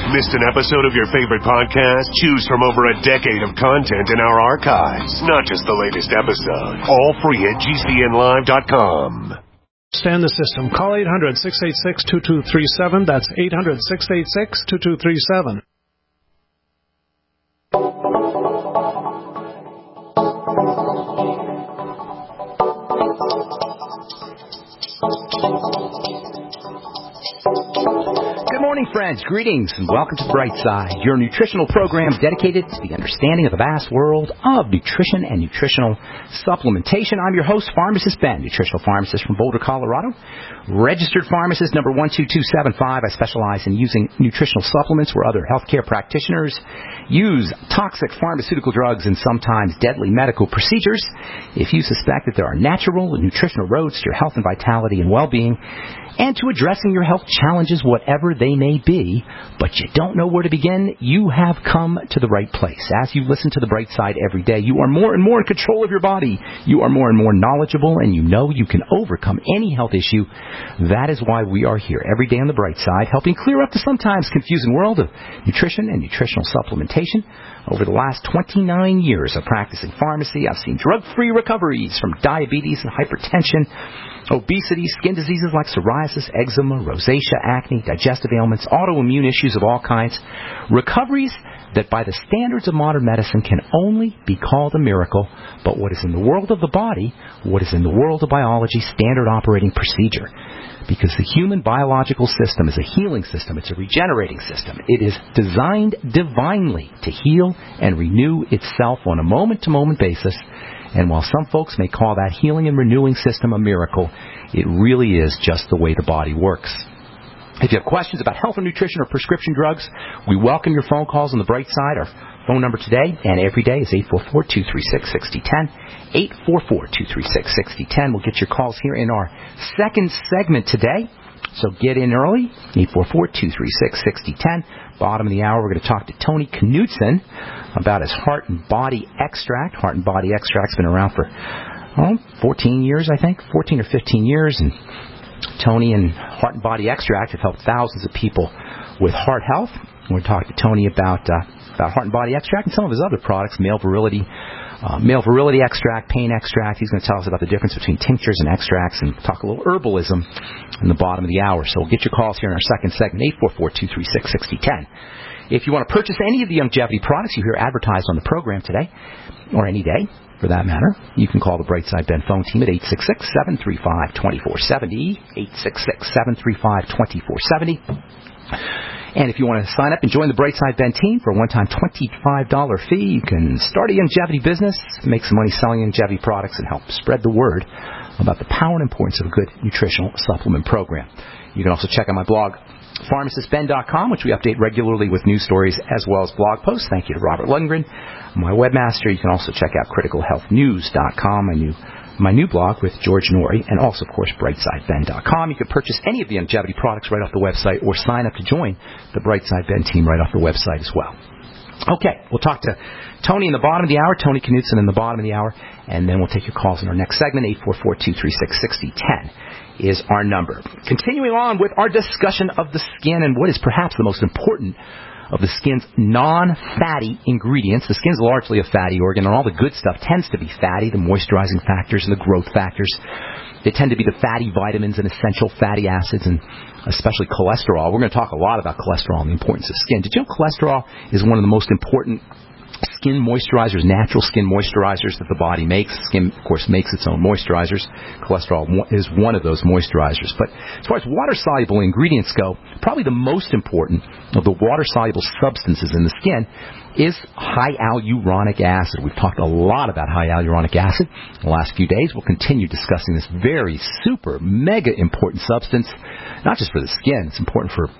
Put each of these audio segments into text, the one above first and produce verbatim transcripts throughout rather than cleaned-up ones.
Missed an episode of your favorite podcast? Choose from over a decade of content in our archives, not just the latest episode. All free at G C N live dot com. Stand the system. Call eight hundred, six eight six, two two three seven. That's eight hundred, six eight six, two two three seven. Good morning, friends. Greetings and welcome to The Bright Side, your nutritional program dedicated to the understanding of the vast world of nutrition and nutritional supplementation. I'm your host, Pharmacist Ben, nutritional pharmacist from Boulder, Colorado. Registered pharmacist number one two two seven five. I specialize in using nutritional supplements where other healthcare practitioners use toxic pharmaceutical drugs and sometimes deadly medical procedures. If you suspect that there are natural and nutritional roads to your health and vitality and well-being, and to addressing your health challenges, whatever they may be, but you don't know where to begin, you have come to the right place. As you listen to The Bright Side every day, you are more and more in control of your body. You are more and more knowledgeable, and you know you can overcome any health issue. That is why we are here every day on The Bright Side, helping clear up the sometimes confusing world of nutrition and nutritional supplementation. Over the last twenty-nine years of practicing pharmacy, I've seen drug-free recoveries from diabetes and hypertension, obesity, skin diseases like psoriasis, eczema, rosacea, acne, digestive ailments, autoimmune issues of all kinds. Recoveries that by the standards of modern medicine can only be called a miracle, but what is in the world of the body, what is in the world of biology, standard operating procedure. Because the human biological system is a healing system. It's a regenerating system. It is designed divinely to heal and renew itself on a moment-to-moment basis. And while some folks may call that healing and renewing system a miracle, it really is just the way the body works. If you have questions about health or nutrition or prescription drugs, we welcome your phone calls on The Bright Side. Our phone number today and every day is eight four four, two three six, six zero one zero. eight four four, two three six, six zero one zero. We'll get your calls here in our second segment today. So get in early, eight four four, two three six, six zero one zero. Bottom of the hour, we're going to talk to Tony Knutson about his Heart and Body Extract. Heart and Body Extract's been around for, oh, fourteen years, I think, fourteen or fifteen years. And Tony and Heart and Body Extract have helped thousands of people with heart health. We're going to talk to Tony about, uh, about Heart and Body Extract and some of his other products, male virility, uh, male virility extract, pain extract. He's going to tell us about the difference between tinctures and extracts and talk a little herbalism in the bottom of the hour. So we'll get your calls here in our second segment, eight four four, two three six, six zero one zero. If you want to purchase any of the longevity products you hear advertised on the program today, or any day, for that matter, you can call the Brightside Ben phone team at eight six six, seven three five, two four seven zero, eight six six, seven three five, two four seven zero. And if you want to sign up and join the Brightside Ben team for a one-time twenty-five dollars fee, you can start a longevity business, make some money selling longevity products, and help spread the word about the power and importance of a good nutritional supplement program. You can also check out my blog, pharmacist ben dot com, which we update regularly with news stories as well as blog posts. Thank you to Robert Lundgren, my webmaster. You can also check out critical health news dot com, my new my new blog with George Norrie, and also, of course, brightside ben dot com. You can purchase any of the longevity products right off the website or sign up to join the Brightside Ben team right off the website as well. Okay, we'll talk to Tony in the bottom of the hour, Tony Knutson in the bottom of the hour, and then we'll take your calls in our next segment. eight four four, two three six, six zero one zero is our number. Continuing on with our discussion of the skin and what is perhaps the most important of the skin's non-fatty ingredients. The skin's largely a fatty organ, and all the good stuff tends to be fatty, the moisturizing factors and the growth factors. They tend to be the fatty vitamins and essential fatty acids, and especially cholesterol. We're going to talk a lot about cholesterol and the importance of skin. Did you know cholesterol is one of the most important skin moisturizers, natural skin moisturizers that the body makes? Skin, of course, makes its own moisturizers. Cholesterol is one of those moisturizers. But as far as water-soluble ingredients go, probably the most important of the water-soluble substances in the skin is hyaluronic acid. We've talked a lot about hyaluronic acid in the last few days. We'll continue discussing this very super, mega important substance, not just for the skin. It's important for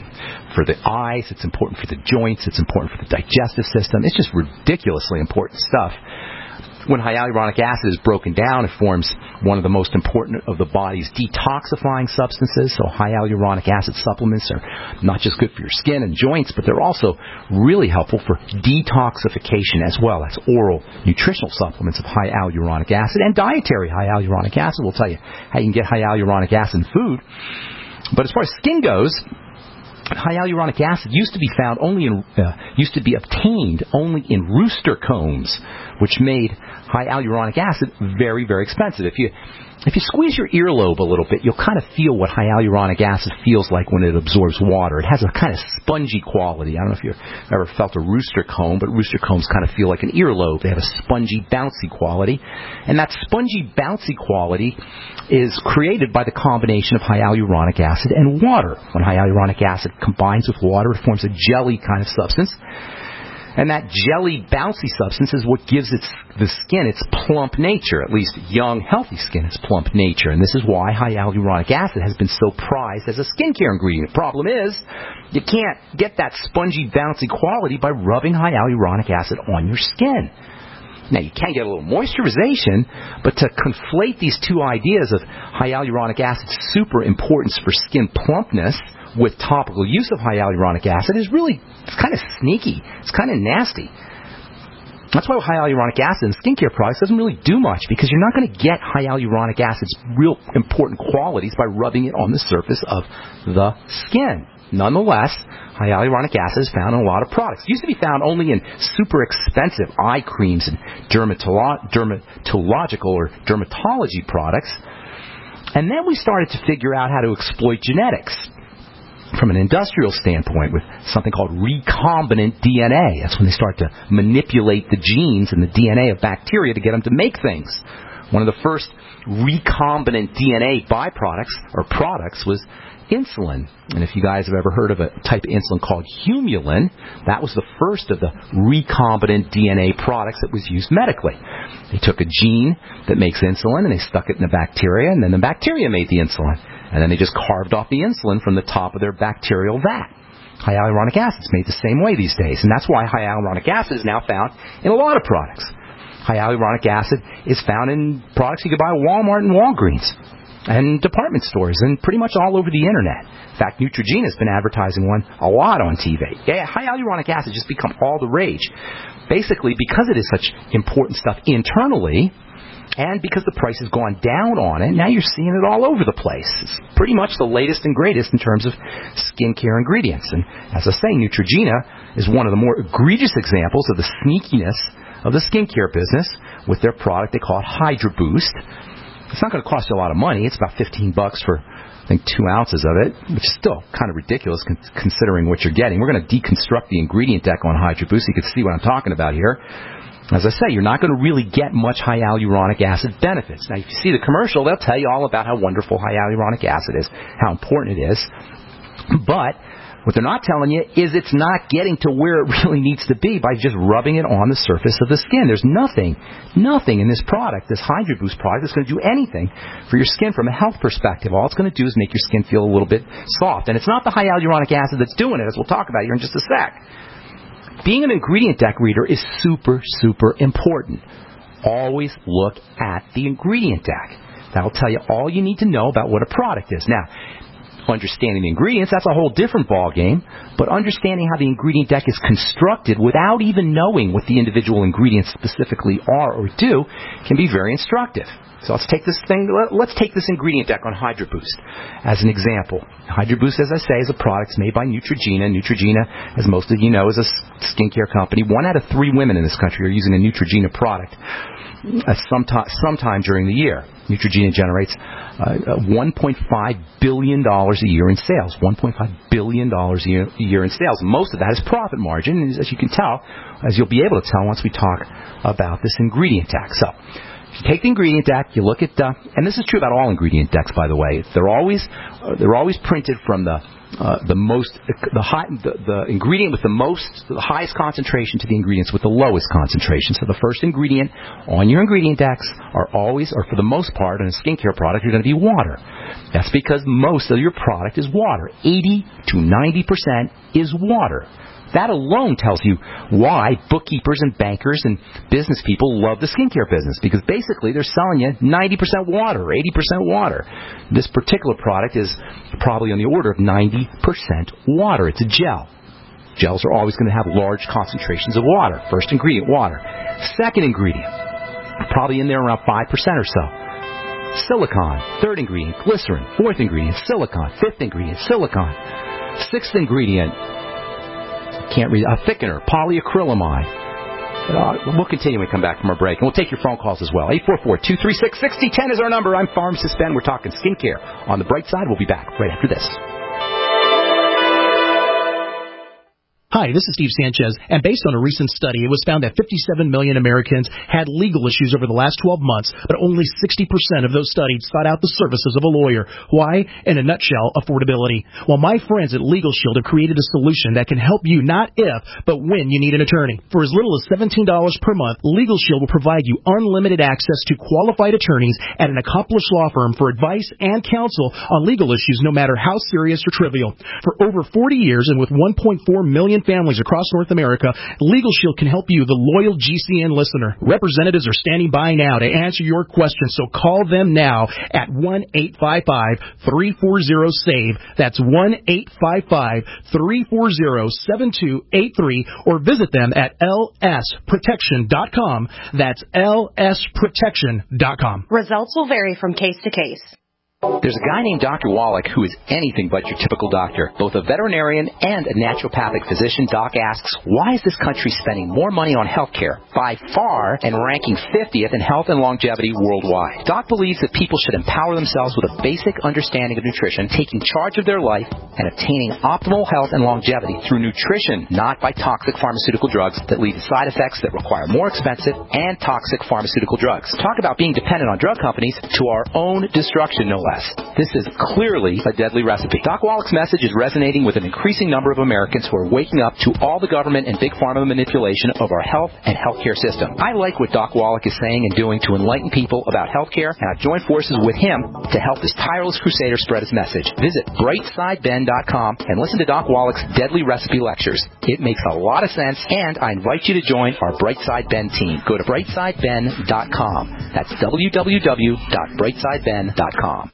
for the eyes. It's important for the joints. It's important for the digestive system. It's just ridiculously important stuff. When hyaluronic acid is broken down, it forms one of the most important of the body's detoxifying substances. So hyaluronic acid supplements are not just good for your skin and joints, but they're also really helpful for detoxification as well. That's oral nutritional supplements of hyaluronic acid and dietary hyaluronic acid. We'll tell you how you can get hyaluronic acid in food. But as far as skin goes, High hyaluronic acid used to be found only in, uh, used to be obtained only in rooster combs, which made high hyaluronic acid very, very expensive. If you If you squeeze your earlobe a little bit, you'll kind of feel what high hyaluronic acid feels like when it absorbs water. It has a kind of spongy quality. I don't know if you've ever felt a rooster comb, but rooster combs kind of feel like an earlobe. They have a spongy, bouncy quality. And that spongy, bouncy quality is created by the combination of high hyaluronic acid and water. When high hyaluronic acid combines with water, it forms a jelly kind of substance. And that jelly, bouncy substance is what gives its, the skin its plump nature, at least young, healthy skin, its plump nature. And this is why high hyaluronic acid has been so prized as a skincare ingredient. The problem is, you can't get that spongy, bouncy quality by rubbing high hyaluronic acid on your skin. Now, you can get a little moisturization, but to conflate these two ideas of high hyaluronic acid's super importance for skin plumpness with topical use of high hyaluronic acid is really, it's kind of sneaky. It's kind of nasty. That's why high hyaluronic acid in skincare products doesn't really do much, because you're not going to get high hyaluronic acid's real important qualities by rubbing it on the surface of the skin. Nonetheless, high hyaluronic acid is found in a lot of products. It used to be found only in super expensive eye creams and dermatolo- dermatological or dermatology products. And then we started to figure out how to exploit genetics from an industrial standpoint with something called recombinant D N A. That's when they start to manipulate the genes and the D N A of bacteria to get them to make things. One of the first recombinant D N A byproducts or products was insulin. And if you guys have ever heard of a type of insulin called Humulin, that was the first of the recombinant D N A products that was used medically. They took a gene that makes insulin and they stuck it in the bacteria, and then the bacteria made the insulin. And then they just carved off the insulin from the top of their bacterial vat. High hyaluronic acid is made the same way these days, and that's why high hyaluronic acid is now found in a lot of products. High hyaluronic acid is found in products you can buy at Walmart and Walgreens and department stores and pretty much all over the internet. In fact, Neutrogena has been advertising one a lot on T V. Yeah, high hyaluronic acid just become all the rage. Basically, because it is such important stuff internally, and because the price has gone down on it, now you're seeing it all over the place. It's pretty much the latest and greatest in terms of skincare ingredients. And as I say, Neutrogena is one of the more egregious examples of the sneakiness of the skincare business with their product they call it Hydra Boost. It's not going to cost you a lot of money. It's about fifteen bucks for, I think, two ounces of it, which is still kind of ridiculous con- considering what you're getting. We're going to deconstruct the ingredient deck on Hydra Boost so you can see what I'm talking about here. As I say, you're not going to really get much high hyaluronic acid benefits. Now, if you see the commercial, they'll tell you all about how wonderful high hyaluronic acid is, how important it is. But what they're not telling you is it's not getting to where it really needs to be by just rubbing it on the surface of the skin. There's nothing, nothing in this product, this Hydra Boost product, that's going to do anything for your skin from a health perspective. All it's going to do is make your skin feel a little bit soft. And it's not the high hyaluronic acid that's doing it, as we'll talk about here in just a sec. Being an ingredient deck reader is super, super important. Always look at the ingredient deck. That'll tell you all you need to know about what a product is. Now, understanding the ingredients, that's a whole different ballgame, but understanding how the ingredient deck is constructed without even knowing what the individual ingredients specifically are or do can be very instructive. So let's take this thing, let's take this ingredient deck on Hydra Boost as an example. Hydra Boost, as I say, is a product made by Neutrogena. Neutrogena, as most of you know, is a skincare company. One out of three women in this country are using a Neutrogena product at some time, sometime during the year. Neutrogena generates uh, one point five billion dollars a year in sales. one point five billion dollars a year, a year in sales. Most of that is profit margin, and as you can tell, as you'll be able to tell once we talk about this ingredient deck. So, if you take the ingredient deck, you look at, uh, and this is true about all ingredient decks, by the way. They're always uh, they're always printed from the uh, the most the, high, the the ingredient with the most the highest concentration to the ingredients with the lowest concentration. So the first ingredient on your ingredient decks are always, or for the most part, in a skincare product, are going to be water. That's because most of your product is water. eighty to ninety percent is water. That alone tells you why bookkeepers and bankers and business people love the skincare business, because basically they're selling you ninety percent water or eighty percent water. This particular product is probably on the order of ninety percent water. It's a gel. Gels are always going to have large concentrations of water. First ingredient, water. Second ingredient, probably in there around five percent or so. Silicon. Third ingredient, glycerin. Fourth ingredient, silicon. Fifth ingredient, silicon. Sixth ingredient, can't read, a thickener, polyacrylamide. Uh, we'll continue when we come back from our break, and we'll take your phone calls as well. eight four four, two three six, six zero one zero is our number. I'm Pharmacist Ben. We're talking skincare on the bright side. We'll be back right after this. Hi, this is Steve Sanchez, and based on a recent study, it was found that fifty-seven million Americans had legal issues over the last twelve months, but only sixty percent of those studied sought out the services of a lawyer. Why? In a nutshell, affordability. Well, my friends at Legal Shield have created a solution that can help you not if, but when you need an attorney. For as little as seventeen dollars per month, Legal Shield will provide you unlimited access to qualified attorneys at an accomplished law firm for advice and counsel on legal issues, no matter how serious or trivial. For over forty years and with one point four million families across North America, Legal Shield can help you, the loyal G C N listener. Representatives are standing by now to answer your questions, so call them now at one eight five five, three four zero, S A V E. That's one eight five five, three four zero, seven two eight three, or visit them at L S protection dot com. That's L S protection dot com. Results will vary from case to case. There's a guy named Doctor Wallach who is anything but your typical doctor. Both a veterinarian and a naturopathic physician, Doc asks, why is this country spending more money on health care, by far, and ranking fiftieth in health and longevity worldwide? Doc believes that people should empower themselves with a basic understanding of nutrition, taking charge of their life, and obtaining optimal health and longevity through nutrition, not by toxic pharmaceutical drugs that lead to side effects that require more expensive and toxic pharmaceutical drugs. Talk about being dependent on drug companies to our own destruction, no less. This is clearly a deadly recipe. Doc Wallach's message is resonating with an increasing number of Americans who are waking up to all the government and big pharma manipulation of our health and healthcare system. I like what Doc Wallach is saying and doing to enlighten people about healthcare, and I've joined forces with him to help this tireless crusader spread his message. Visit bright side ben dot com and listen to Doc Wallach's deadly recipe lectures. It makes a lot of sense, and I invite you to join our Brightside Ben team. Go to bright side ben dot com. That's w w w dot bright side ben dot com.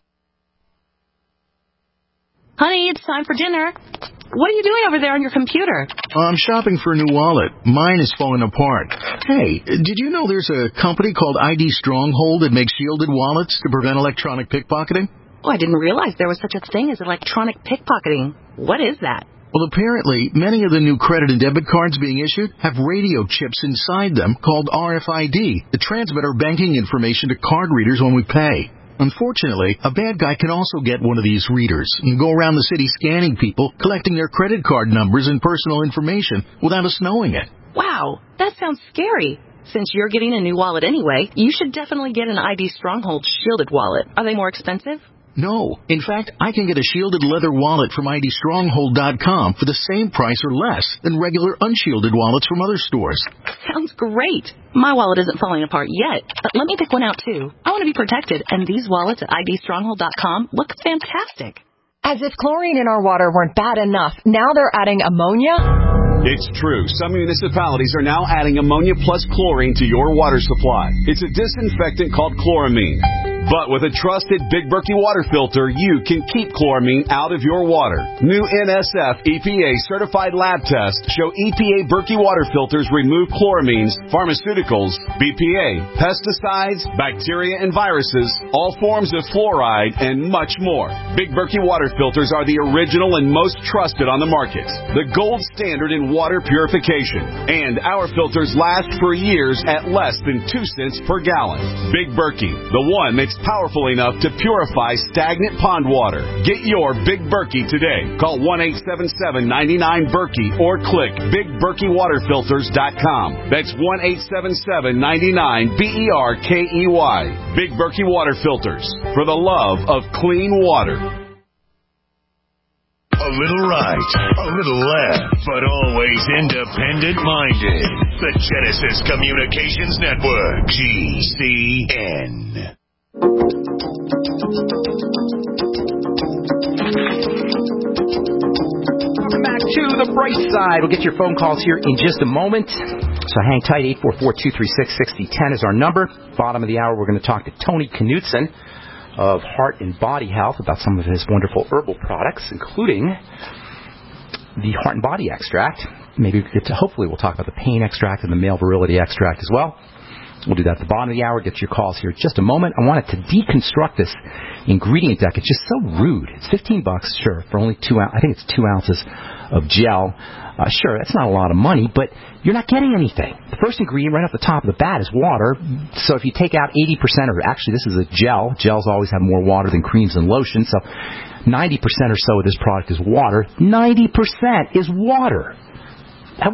Honey, it's time for dinner. What are you doing over there on your computer? I'm shopping for a new wallet. Mine is falling apart. Hey, did you know there's a company called I D Stronghold that makes shielded wallets to prevent electronic pickpocketing? Oh, I didn't realize there was such a thing as electronic pickpocketing. What is that? Well, apparently, many of the new credit and debit cards being issued have radio chips inside them called R F I D that transmit our banking information to card readers when we pay. Unfortunately, a bad guy can also get one of these readers and go around the city scanning people, collecting their credit card numbers and personal information without us knowing it. Wow, that sounds scary. Since you're getting a new wallet anyway, you should definitely get an I D Stronghold shielded wallet. Are they more expensive? No. In fact, I can get a shielded leather wallet from I D stronghold dot com for the same price or less than regular unshielded wallets from other stores. Sounds great. My wallet isn't falling apart yet, but let me pick one out too. I want to be protected, and these wallets at I D stronghold dot com look fantastic. As if chlorine in our water weren't bad enough, now they're adding ammonia? It's true. Some municipalities are now adding ammonia plus chlorine to your water supply. It's a disinfectant called chloramine. But with a trusted Big Berkey water filter, you can keep chloramine out of your water. New N S F E P A certified lab tests show E P A Berkey water filters remove chloramines, pharmaceuticals, B P A, pesticides, bacteria and viruses, all forms of fluoride, and much more. Big Berkey water filters are the original and most trusted on the market. The gold standard in water purification. And our filters last for years at less than two cents per gallon. Big Berkey, the one that's powerful enough to purify stagnant pond water. Get your Big Berkey today. Call one eight seven seven, nine nine, Berkey or click big berkey water filters dot com. That's one eight seven seven, nine nine, B E R K E Y. Big Berkey Water Filters. For the love of clean water. A little right, a little left, but always independent-minded. The Genesis Communications Network, G C N. Welcome back to the bright side. We'll get your phone calls here in just a moment. So hang tight. eight four four, two three six, six zero one zero is our number. Bottom of the hour, we're going to talk to Tony Knutson of Heart and Body Health about some of his wonderful herbal products, including the Heart and Body Extract. Maybe we get to, hopefully we'll talk about the pain extract and the male virility extract as well. We'll do that at the bottom of the hour. Get to your calls here in just a moment. I wanted to deconstruct this ingredient deck. It's just so rude. It's fifteen bucks, sure, for only two. I think it's two ounces of gel. Uh, sure, that's not a lot of money, but you're not getting anything. The first ingredient right off the top of the bat is water. So if you take out eighty percent, or actually this is a gel. Gels always have more water than creams and lotion. So ninety percent or so of this product is water. ninety percent is water. How,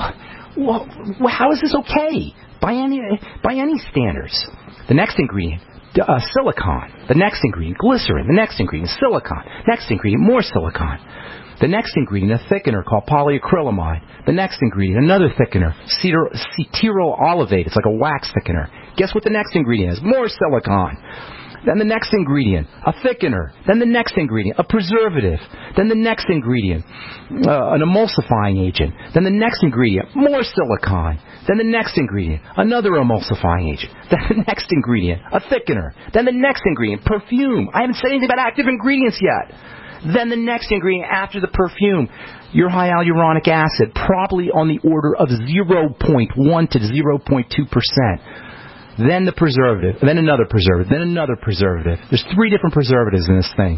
how is this okay? By any by any standards. The next ingredient, uh, silicon. The next ingredient, glycerin. The next ingredient, silicon. Next ingredient, more silicon. The next ingredient, a thickener called polyacrylamide. The next ingredient, another thickener, cetyl olivate. It's like a wax thickener. Guess what the next ingredient is? More silicon. Then the next ingredient, a thickener. Then the next ingredient, a preservative. Then the next ingredient, uh, an emulsifying agent. Then the next ingredient, more silicon. Then the next ingredient, another emulsifying agent. Then the next ingredient, a thickener. Then the next ingredient, perfume. I haven't said anything about active ingredients yet. Then the next ingredient after the perfume, your hyaluronic acid, probably on the order of zero point one to zero point two percent. Then the preservative, then another preservative, then another preservative. There's three different preservatives in this thing.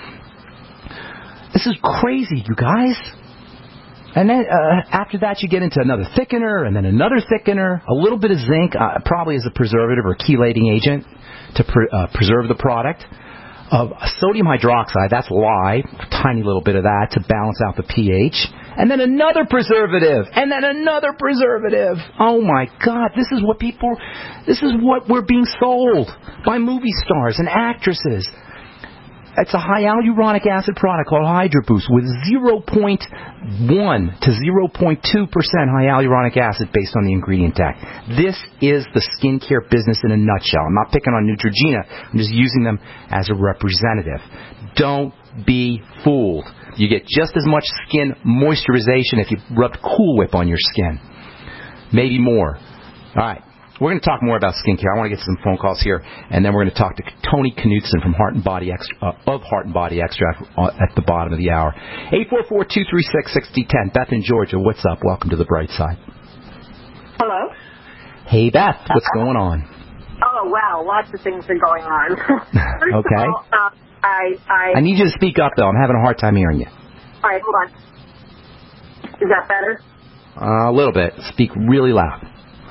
This is crazy, you guys. And then uh, after that, you get into another thickener, and then another thickener, a little bit of zinc, uh, probably as a preservative or chelating agent to pre- uh, preserve the product. Of uh, sodium hydroxide, that's lye, a tiny little bit of that to balance out the pH. And then another preservative, and then another preservative. Oh my God, this is what people, this is what we're being sold by movie stars and actresses. It's a hyaluronic acid product called HydroBoost with zero point one to zero point two percent hyaluronic acid based on the ingredient deck. This is the skincare business in a nutshell. I'm not picking on Neutrogena. I'm just using them as a representative. Don't be fooled. You get just as much skin moisturization if you rubbed Cool Whip on your skin. Maybe more. All right. We're going to talk more about skincare. I want to get some phone calls here, and then we're going to talk to Tony Knutson from Heart and Body Extra, uh, of Heart and Body Extract at the bottom of the hour. eight four four, two three six, six zero one zero. Beth in Georgia, what's up? Welcome to the bright side. Hello. Hey, Beth, what's going on? Oh, wow, lots of things are going on. First okay. of all, uh, I, I... I need you to speak up, though. I'm having a hard time hearing you. All right, hold on. Is that better? Uh, a little bit. Speak really loud.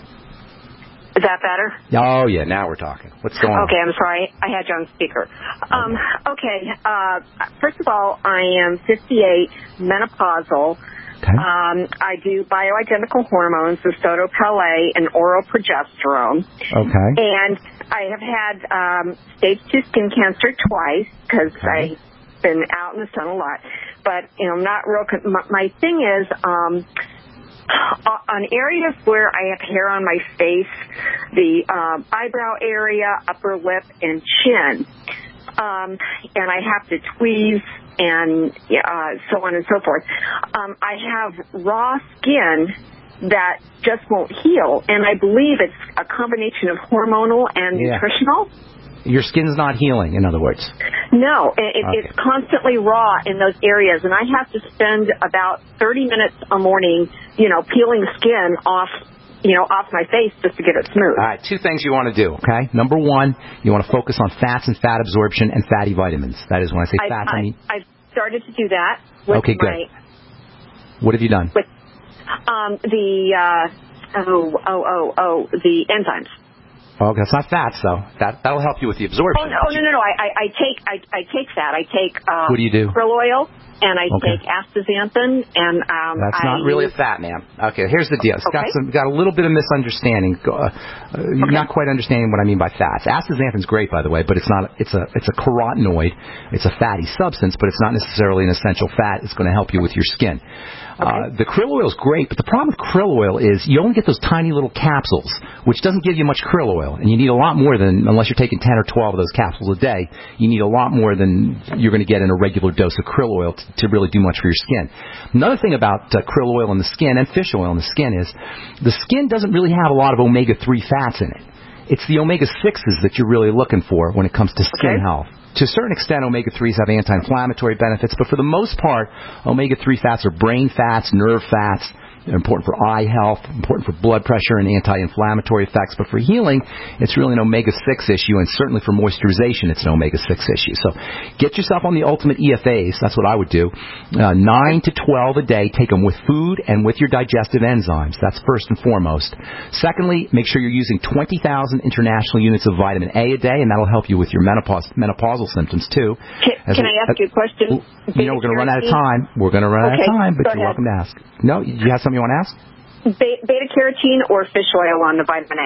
Is that better? Oh, yeah, now we're talking. What's going on? Okay, I'm sorry. I had you on speaker. Um, okay, uh, first of all, I am fifty-eight, menopausal. Okay. Um, I do bioidentical hormones, Zostotol and oral progesterone. Okay. And I have had um, stage two skin cancer twice because okay. I've been out in the sun a lot. But, you know, not real. Con- my, my thing is... Um, on areas where I have hair on my face, the um, eyebrow area, upper lip, and chin, um, and I have to tweeze and uh, so on and so forth, um, I have raw skin that just won't heal, and I believe it's a combination of hormonal and yeah. nutritional. Your skin's not healing, in other words. No, it, okay. it's constantly raw in those areas, and I have to spend about thirty minutes a morning, you know, peeling skin off, you know, off my face just to get it smooth. All right, two things you want to do, okay? Number one, you want to focus on fats and fat absorption and fatty vitamins. That is, when I say I, fats, I, I mean... I've started to do that with okay, good. my... What have you done? With um, the, uh, oh, oh, oh, oh, the enzymes. Oh, that's not fats, though. That that'll help you with the absorption. Oh no, no, no, no! I, I, I take I, I take that. I take uh, what do you do? Krill oil, and I okay. take astaxanthin, and um, that's I not really use... a fat, ma'am. Okay, here's the deal. It's okay. got some got a little bit of misunderstanding. Uh, you're okay. not quite understanding what I mean by fats. Astaxanthin's great, by the way, but it's not. It's a it's a carotenoid. It's a fatty substance, but it's not necessarily an essential fat. It's going to help you with your skin. Okay. Uh, the krill oil is great, but the problem with krill oil is you only get those tiny little capsules, which doesn't give you much krill oil, and you need a lot more than, unless you're taking ten or twelve of those capsules a day, you need a lot more than you're going to get in a regular dose of krill oil to, to really do much for your skin. Another thing about uh, krill oil in the skin and fish oil in the skin is the skin doesn't really have a lot of omega three fats in it. It's the omega sixes that you're really looking for when it comes to skin okay. health. To a certain extent, omega threes have anti-inflammatory benefits, but for the most part, omega three fats are brain fats, nerve fats, They're important for eye health, important for blood pressure and anti-inflammatory effects. But for healing, it's really an omega six issue, and certainly for moisturization, it's an omega six issue. So get yourself on the ultimate E F As. That's what I would do. Uh, nine to twelve a day. Take them with food and with your digestive enzymes. That's first and foremost. Secondly, make sure you're using twenty thousand international units of vitamin A a day, and that'll help you with your menopause, menopausal symptoms, too. Can, can a, I ask you a question? You know, we're going to run out of time. We're going to run okay, out of time, but you're ahead. welcome to ask. No, you have something you want to ask? Beta-carotene or fish oil on the vitamin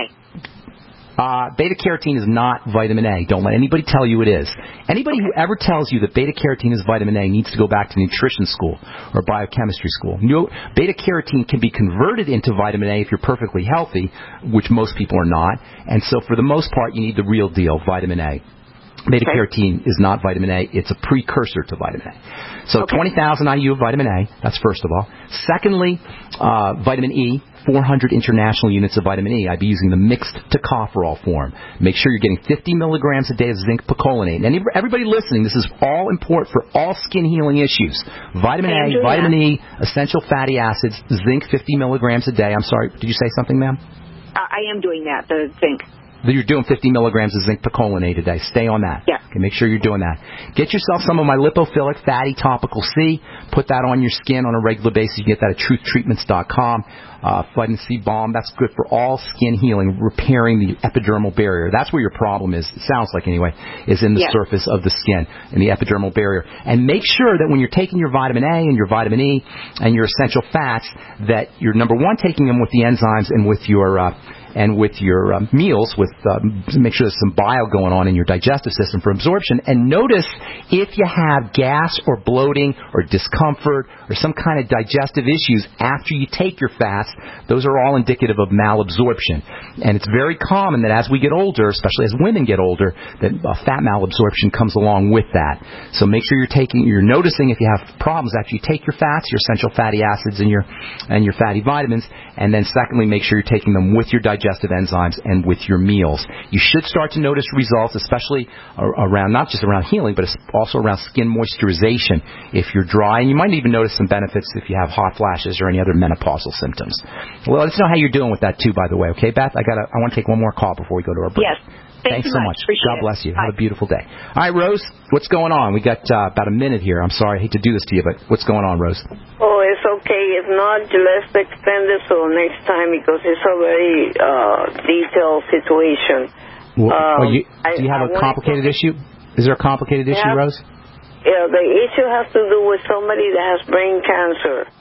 A? Uh, beta-carotene is not vitamin A. Don't let anybody tell you it is. Anybody okay. who ever tells you that beta-carotene is vitamin A needs to go back to nutrition school or biochemistry school. No, beta-carotene can be converted into vitamin A if you're perfectly healthy, which most people are not. And so for the most part, you need the real deal, vitamin A. Beta-carotene okay. is not vitamin A. It's a precursor to vitamin A. So okay. twenty thousand I U of vitamin A, that's first of all. Secondly, uh, vitamin E, four hundred international units of vitamin E. I'd be using the mixed tocopherol form. Make sure you're getting fifty milligrams a day of zinc picolinate. And everybody listening, this is all important for all skin healing issues. Vitamin A, vitamin E, essential fatty acids, zinc fifty milligrams a day. I'm sorry, did you say something, ma'am? Uh, I am doing that, the zinc. You're doing fifty milligrams of zinc picolinate a day. Stay on that. Yeah. Okay, make sure you're doing that. Get yourself some of my lipophilic fatty topical C. Put that on your skin on a regular basis. You get that at truth treatments dot com. Uh, vitamin C balm. That's good for all skin healing, repairing the epidermal barrier. That's where your problem is. It sounds like anyway, is in the yeah. surface of the skin, in the epidermal barrier. And make sure that when you're taking your vitamin A and your vitamin E and your essential fats, that you're number one taking them with the enzymes and with your uh, and with your uh, meals, with uh, make sure there's some bile going on in your digestive system for absorption. And notice if you have gas or bloating or discomfort or some kind of digestive issues after you take your fats, those are all indicative of malabsorption. And it's very common that as we get older, especially as women get older, that uh, fat malabsorption comes along with that. So make sure you're taking, you're noticing if you have problems after you take your fats, your essential fatty acids and your and your fatty vitamins. And then secondly, make sure you're taking them with your digestive enzymes and with your meals. You should start to notice results, especially around, not just around healing, but also around skin moisturization if you're dry. And you might even notice some benefits if you have hot flashes or any other menopausal symptoms. Well, let us know how you're doing with that too, by the way. Okay, Beth? I got. I want to take one more call before we go to our break. Yes. Thanks, Thanks so much. much. God bless you. Bye. Have a beautiful day. All right, Rose, what's going on? We got uh, about a minute here. I'm sorry. I hate to do this to you, but what's going on, Rose? Oh, it's okay. If not, let's extend it so next time because it's a very uh, detailed situation. Well, um, well, you, I, do you have I a complicated to, issue? Is there a complicated issue, yeah, Rose? Yeah, the issue has to do with somebody that has brain cancer.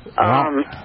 Um, well,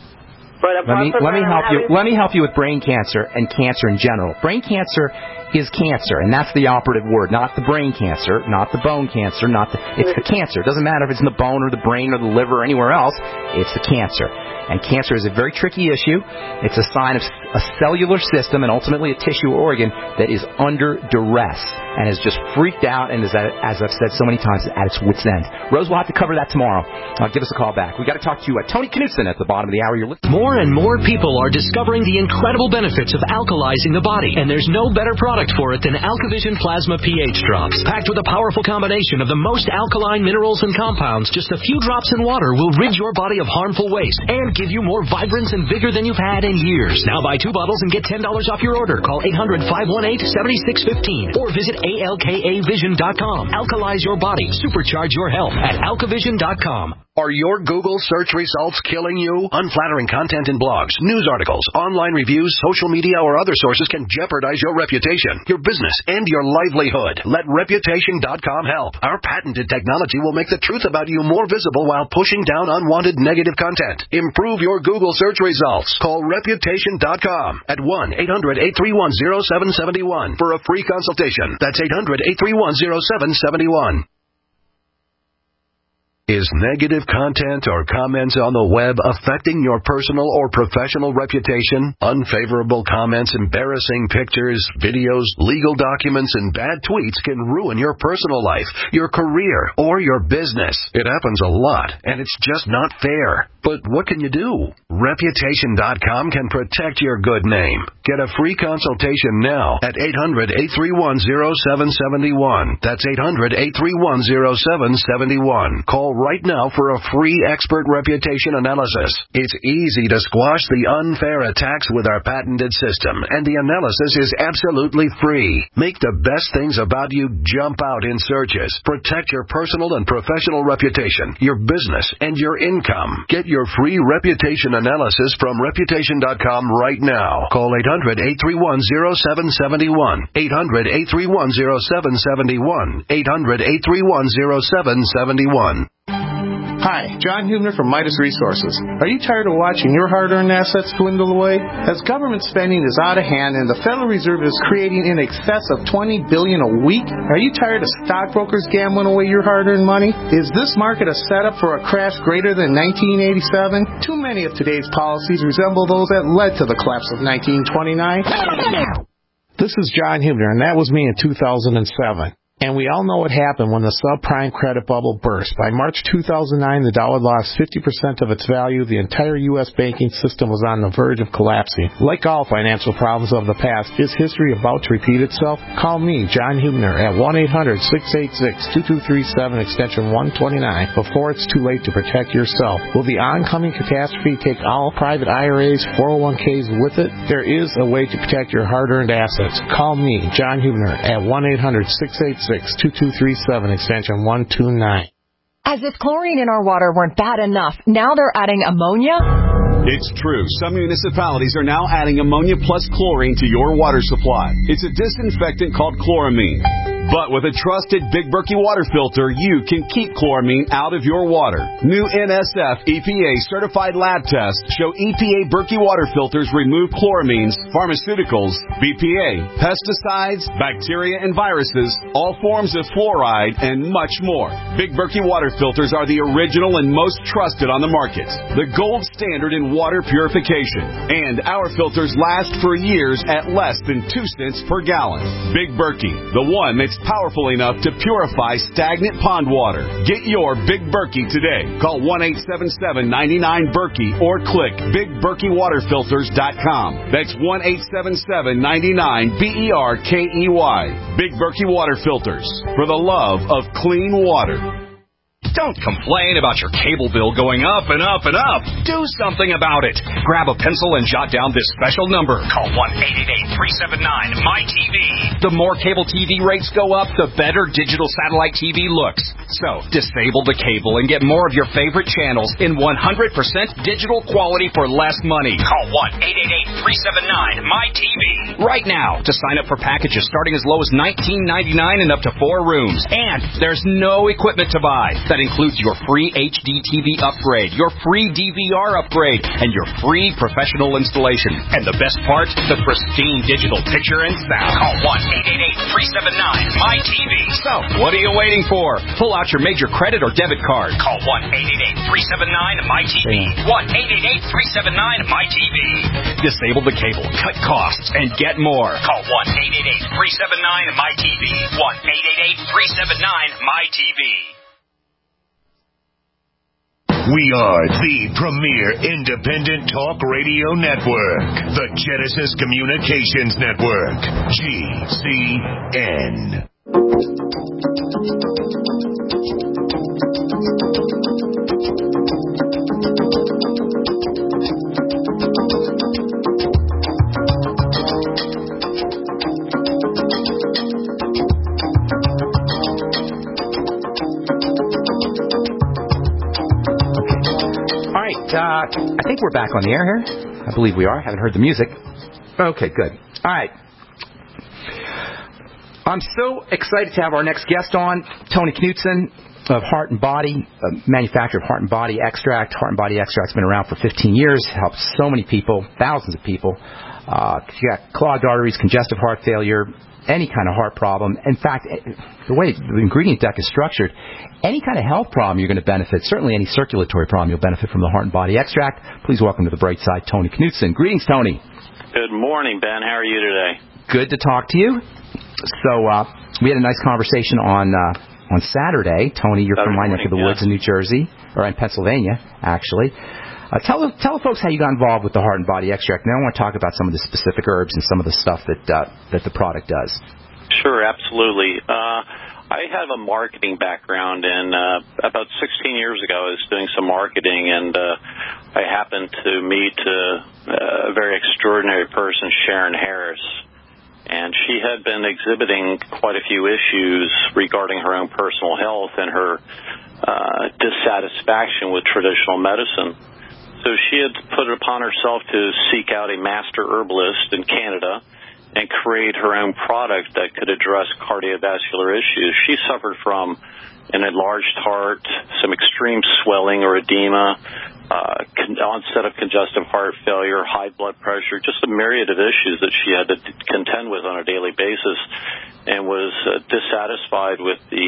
but let me let me help having... you. Let me help you with brain cancer and cancer in general. Brain cancer is cancer, and that's the operative word, not the brain cancer, not the bone cancer, not the. It's the cancer. It doesn't matter if it's in the bone or the brain or the liver or anywhere else. It's the cancer. And cancer is a very tricky issue. It's a sign of a cellular system and ultimately a tissue or organ that is under duress and is just freaked out and is, at, as I've said so many times, at its wit's end. Rose, we'll have to cover that tomorrow. Uh, give us a call back. We've got to talk to you, uh, Tony Knutson, at the bottom of the hour. You're listening. More and more people are discovering the incredible benefits of alkalizing the body, and there's no better product for it than AlkaVision Plasma pH Drops. Packed with a powerful combination of the most alkaline minerals and compounds, just a few drops in water will rid your body of harmful waste and give you more vibrance and vigor than you've had in years. Now buy two bottles and get ten dollars off your order. Call eight hundred, five one eight, seven six one five or visit A L K A vision dot com. Alkalize your body. Supercharge your health at alka vision dot com. Are your Google search results killing you? Unflattering content in blogs, news articles, online reviews, social media, or other sources can jeopardize your reputation, your business, and your livelihood. Let reputation dot com help. Our patented technology will make the truth about you more visible while pushing down unwanted negative content. Improve your Google search results. Call reputation dot com at one eight hundred, eight three one, zero seven seven one for a free consultation. That's eight hundred, eight three one, zero seven seven one. Is negative content or comments on the web affecting your personal or professional reputation? Unfavorable comments, embarrassing pictures, videos, legal documents, and bad tweets can ruin your personal life, your career, or your business. It happens a lot, and it's just not fair. But what can you do? reputation dot com can protect your good name. Get a free consultation now at eight hundred, eight three one, zero seven seven one. That's eight hundred, eight three one, zero seven seven one. Call Call right now for a free expert reputation analysis. It's easy to squash the unfair attacks with our patented system, and the analysis is absolutely free. Make the best things about you jump out in searches. Protect your personal and professional reputation, your business, and your income. Get your free reputation analysis from reputation dot com right now. Call eight hundred, eight three one, zero seven seven one. eight hundred, eight three one, zero seven seven one. eight hundred, eight three one, zero seven seven one. Hi, John Hubner from Midas Resources. Are you tired of watching your hard-earned assets dwindle away? As government spending is out of hand and the Federal Reserve is creating in excess of twenty billion dollars a week, are you tired of stockbrokers gambling away your hard-earned money? Is this market a setup for a crash greater than nineteen eighty-seven? Too many of today's policies resemble those that led to the collapse of nineteen twenty-nine. This is John Hubner, and that was me in two thousand seven. And we all know what happened when the subprime credit bubble burst. By March two thousand nine, the dollar lost fifty percent of its value. The entire U S banking system was on the verge of collapsing. Like all financial problems of the past, is history about to repeat itself? Call me, John Hubner, at one eight hundred, six eight six, two two three seven, extension one twenty-nine, before it's too late to protect yourself. Will the oncoming catastrophe take all private I R As, four oh one k's with it? There is a way to protect your hard-earned assets. Call me, John Hubner, at one eight hundred, six eight six, two two three seven, extension one two nine. As if chlorine in our water weren't bad enough, now they're adding ammonia? It's true. Some municipalities are now adding ammonia plus chlorine to your water supply. It's a disinfectant called chloramine. But with a trusted Big Berkey water filter, you can keep chloramine out of your water. New N S F E P A certified lab tests show E P A Berkey water filters remove chloramines, pharmaceuticals, B P A, pesticides, bacteria and viruses, all forms of fluoride, and much more. Big Berkey water filters are the original and most trusted on the market. The gold standard in water purification. And our filters last for years at less than two cents per gallon. Big Berkey, the one that's powerful enough to purify stagnant pond water. Get your Big Berkey today. Call one eight seven seven, nine nine, Berkey or click big berkey water filters dot com. That's one eight seven seven, nine nine, B E R K E Y. Big Berkey Water Filters. For the love of clean water. Don't complain about your cable bill going up and up and up. Do something about it. Grab a pencil and jot down this special number. Call one eight eight eight, three seven nine, M Y T V. The more cable T V rates go up, the better digital satellite T V looks. So, disable the cable and get more of your favorite channels in one hundred percent digital quality for less money. Call one eight eight eight, three seven nine, M Y T V right now to sign up for packages starting as low as nineteen ninety-nine and up to four rooms. And there's no equipment to buy. That includes your free H D T V upgrade, your free D V R upgrade, and your free professional installation. And the best part, the pristine digital picture and sound. Call one eight eight eight, three seven nine, M Y T V. So, what are you waiting for? Pull out your major credit or debit card. Call one eight eight eight, three seven nine, M Y T V. one eight eight eight, three seven nine, M Y T V. Disable the cable, cut costs, and get more. Call one eight eight eight, three seven nine, M Y T V. one eight eight eight, three seven nine, M Y T V. We are the premier independent talk radio network, the Genesis Communications Network, G C N. Uh, I think we're back on the air here. I believe we are. Haven't heard the music. Okay, good. All right. I'm so excited to have our next guest on, Tony Knutson of Heart and Body, a manufacturer of Heart and Body Extract. Heart and Body Extract's been around for fifteen years, helps so many people, thousands of people. Uh, you got clogged arteries, congestive heart failure, any kind of heart problem. In fact, the way the ingredient deck is structured, any kind of health problem you're going to benefit. Certainly any circulatory problem you'll benefit from the Heart and Body Extract. Please welcome to the bright side, Tony Knutson. Greetings, Tony. Good morning, Ben. How are you today? Good to talk to you. So uh, we had a nice conversation on uh, on Saturday. Tony, you're Saturday from my neck of the woods yeah. in New Jersey, or in Pennsylvania, actually. Uh, tell tell folks how you got involved with the Heart and Body Extract. Now I want to talk about some of the specific herbs and some of the stuff that uh, that the product does. Sure, absolutely. Uh, I have a marketing background, and uh, about sixteen years ago, I was doing some marketing, and uh, I happened to meet uh, a very extraordinary person, Sharon Harris. And she had been exhibiting quite a few issues regarding her own personal health and her uh, dissatisfaction with traditional medicine. So she had put it upon herself to seek out a master herbalist in Canada and create her own product that could address cardiovascular issues. She suffered from an enlarged heart, some extreme swelling or edema, uh, con- onset of congestive heart failure, high blood pressure, just a myriad of issues that she had to contend with on a daily basis, and was uh, dissatisfied with the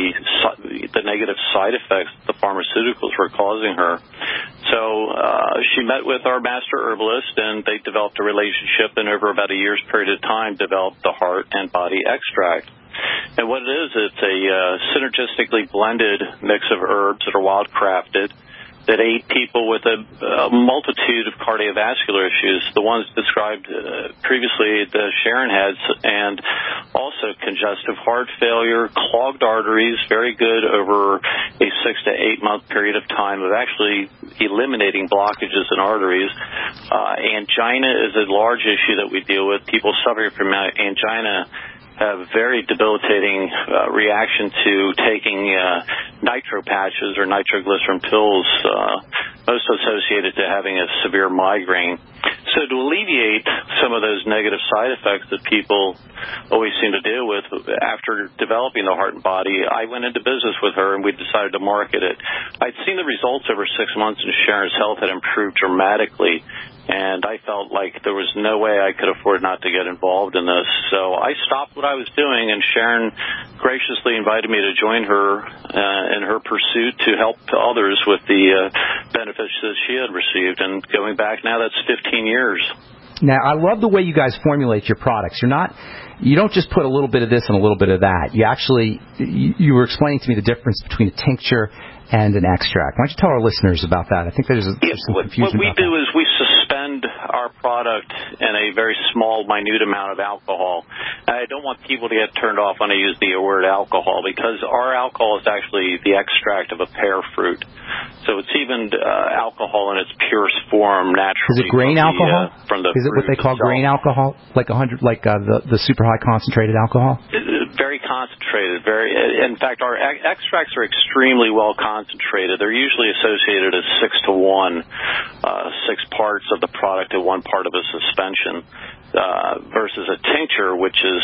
the negative side effects the pharmaceuticals were causing her. So uh, she met with our master herbalist, and they developed a relationship, and over about a year's period of time developed the Heart and Body Extract. And what it is, it's a uh, synergistically blended mix of herbs that are wild-crafted that aid people with a, a multitude of cardiovascular issues, the ones described uh, previously that Sharon had, and also congestive heart failure, clogged arteries, very good over a six to eight month period of time of actually eliminating blockages in arteries. Uh, angina is a large issue that we deal with. People suffering from angina have very debilitating uh, reaction to taking uh, nitro patches or nitroglycerin pills, uh, most associated to having a severe migraine. So to alleviate some of those negative side effects that people always seem to deal with, after developing the Heart and Body, I went into business with her and we decided to market it. I'd seen the results over six months and Sharon's health had improved dramatically. And I felt like there was no way I could afford not to get involved in this. So I stopped what I was doing, and Sharon graciously invited me to join her uh, in her pursuit to help others with the uh, benefits that she had received. And going back now, that's fifteen years. Now, I love the way you guys formulate your products. You're not, you don't just put a little bit of this and a little bit of that. You actually, you, you were explaining to me the difference between a tincture and an extract. Why don't you tell our listeners about that? I think there's, a, there's some confusion. What we about do that. is we suspend our product in a very small, minute amount of alcohol. And I don't want people to get turned off when I use the word alcohol, because our alcohol is actually the extract of a pear fruit. So it's even uh, alcohol in its purest form naturally. Is it grain from alcohol? The, uh, from the is it what they call itself. grain alcohol? Like a hundred, like uh, the the super high concentrated alcohol? Very concentrated. Very. In fact, our ex- extracts are extremely well concentrated. They're usually associated as six to one, uh, six parts of the product to one part of a suspension. Uh, versus a tincture, which is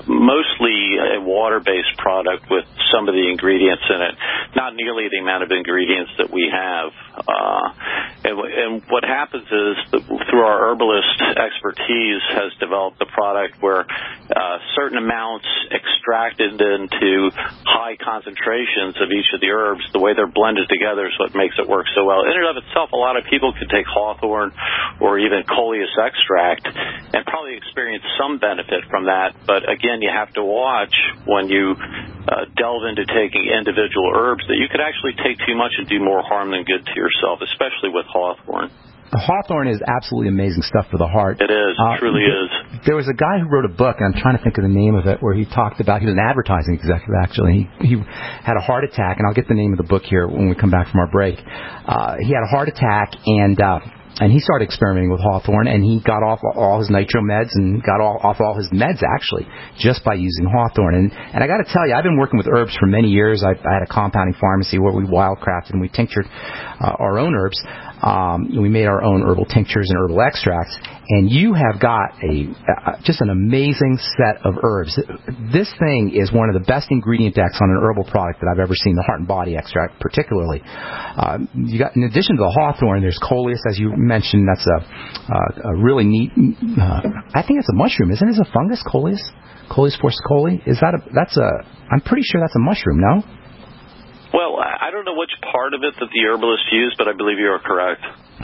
mostly a water-based product with some of the ingredients in it, not nearly the amount of ingredients that we have. Uh, and, and what happens is that through our herbalist expertise has developed a product where uh, certain amounts extracted into high concentrations of each of the herbs, the way they're blended together is what makes it work so well. In and of itself, a lot of people could take hawthorn or even coleus extract and probably experience some benefit from that, but again, you have to watch when you uh, delve into taking individual herbs that you could actually take too much and do more harm than good to yourself, especially with hawthorn. Hawthorn is absolutely amazing stuff for the heart. It is. It uh, truly th- is. There was a guy who wrote a book, and I'm trying to think of the name of it, where he talked about, he was an advertising executive, actually. He, he had a heart attack, and I'll get the name of the book here when we come back from our break. Uh, he had a heart attack, and uh, and he started experimenting with hawthorn, and he got off all his nitro meds and got all, off all his meds, actually, just by using hawthorn. And, and I got to tell you, I've been working with herbs for many years. I, I had a compounding pharmacy where we wildcrafted and we tinctured uh, our own herbs. Um, we made our own herbal tinctures and herbal extracts, and you have got a uh, just an amazing set of herbs. This thing is one of the best ingredient decks on an herbal product that I've ever seen, the Heart and Body Extract particularly. Uh, you got, in addition to the hawthorn, there's coleus, as you mentioned. That's a, uh, a really neat, uh, I think it's a mushroom, isn't it? It's a fungus, coleus? Coleus forcicoli? Is that a, that's a, I'm pretty sure that's a mushroom, no? Well, I don't know which part of it that the herbalist used, but I believe you are correct.